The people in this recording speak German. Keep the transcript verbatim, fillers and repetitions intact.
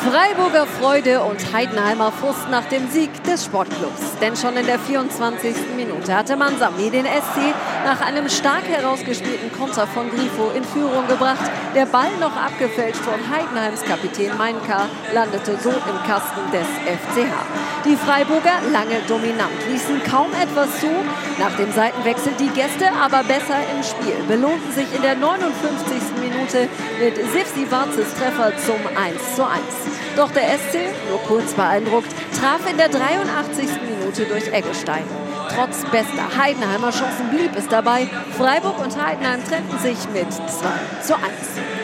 Freiburger Freude und Heidenheimer Frust nach dem Sieg des Sportclubs. Denn schon in der vierundzwanzigsten Minute hatte Mansami den S C nach einem stark herausgespielten Konter von Grifo in Führung gebracht. Der Ball, noch abgefälscht von Heidenheims Kapitän Meinka, landete so im Kasten des F C H. Die Freiburger, lange dominant, ließen kaum etwas zu. Nach dem Seitenwechsel die Gäste aber besser im Spiel, belohnten sich in der neunundfünfzigsten Minute mit Sivsivazis Treffer zum eins zu eins. Doch der S C, nur kurz beeindruckt, traf in der dreiundachtzigsten Minute durch Eggestein. Trotz bester Heidenheimer Chancen blieb es dabei. Freiburg und Heidenheim trennten sich mit zwei zu eins.